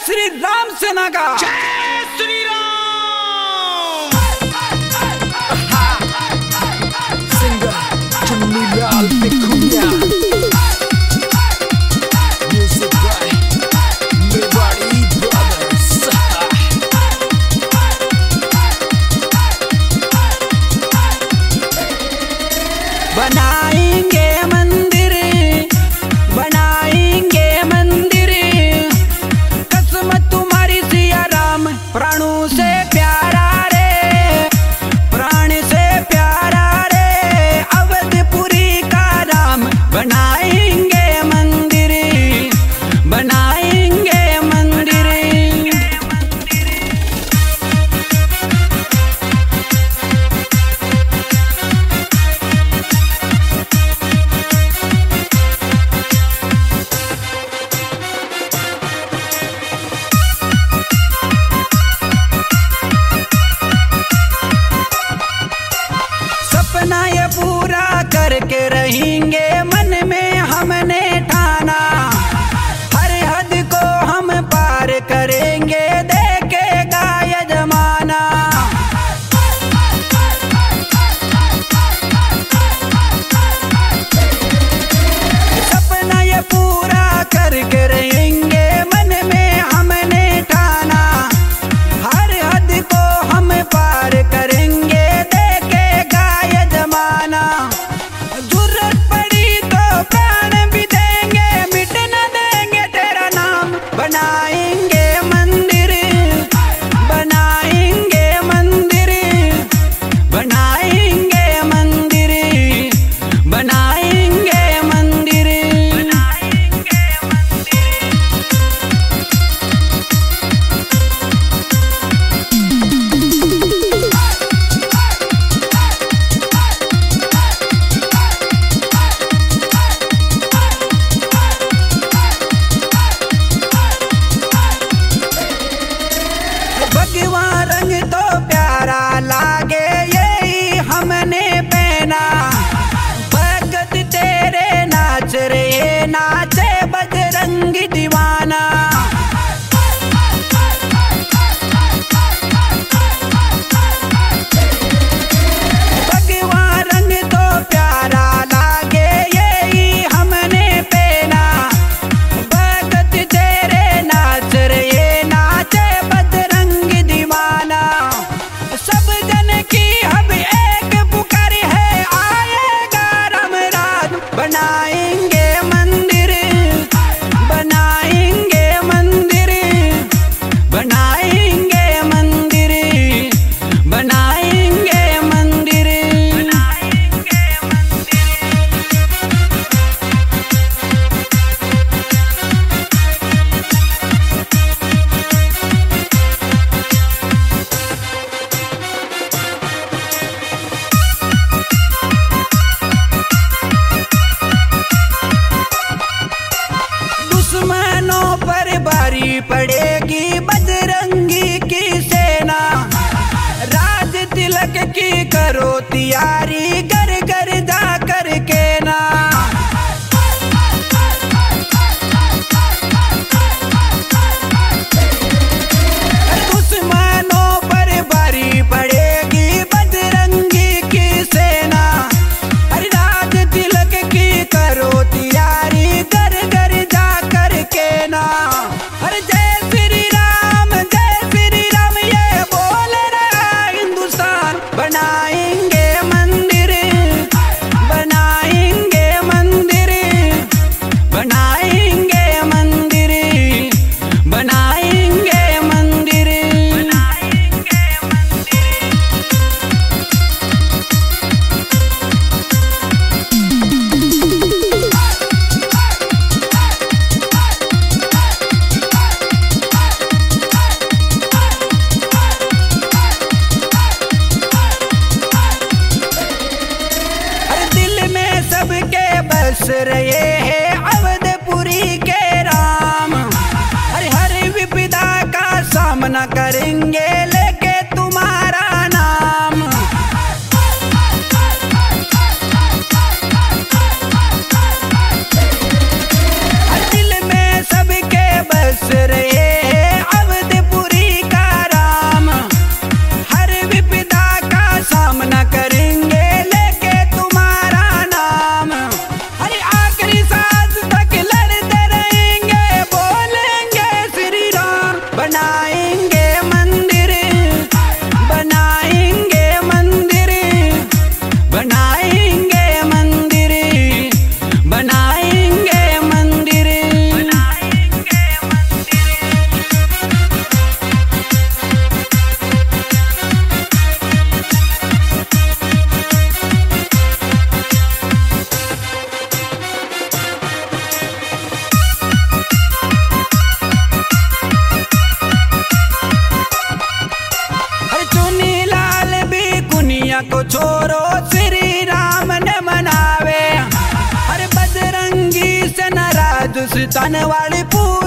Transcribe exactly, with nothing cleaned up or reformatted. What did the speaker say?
श्री राम सेना का जय Shri Ram. Singer Chunni Lal Pikuniya, music by Mewari brothers. बनाएंगे मंदिर, बनाएंगे मंदिर, कसम तुम्हारी सिया राम, प्राणों से प्यारा रे, प्राण से प्यारा रे, अवधपुरी का राम। बनाएंगे मंदिर, बनाएंगे मंदिर। सपना ये पूरा करके रहेंगे, मन में हमने ठाना, हर हद को हम पार करेंगे, देखेगा ये जमाना। सपना ये पूरा करके रहेंगे, मन में हमने ठाना, हर हद को हम पार करेंगे, देखेगा ये जमाना। जरूरत पड़ी तो प्राण भी देंगे, मिट न देंगे तेरा नाम। बनाएंगे मंदिर, बनाएंगे मंदिर, बनाएंगे मंदिर, बनाएंगे मंदिर, बनाएंगे भगवान रंग तो प्यारा लागे, यही हमने पहना, भगत तेरे नाच रे नाचे बजरंग दीवाना। भगवान रंग तो प्यारा लागे, यही हमने पहना, भगत तेरे नाच रे नाचे बजरंग दीवाना। सब जन की अब एक पुकार है, आएगा राम राज। बनाएंगे मंदिर, बनाएंगे मंदिर, बनाएंगे मंदिर, बनाएंगे मंदिर, बनाएंगे मंदिर। दुश्मनों पर भारी पड़ेगी बजरंगी की सेना, राज तिलक की करो तैयारी, घर घर जा कर के ना। दुश्मनों पर भारी पड़ेगी बजरंगी की सेना, अरे राज तिलक की करो तैयारी, घर घर जा कर के ना। अरे जय श्री राम, जय श्री राम, ये बोल रहा हिंदुस्तान। बनाएंगे मंदिर, छोरो श्री राम ने मनावे। अरे बजरंगी से नाराज दुष्टन वाली पूरी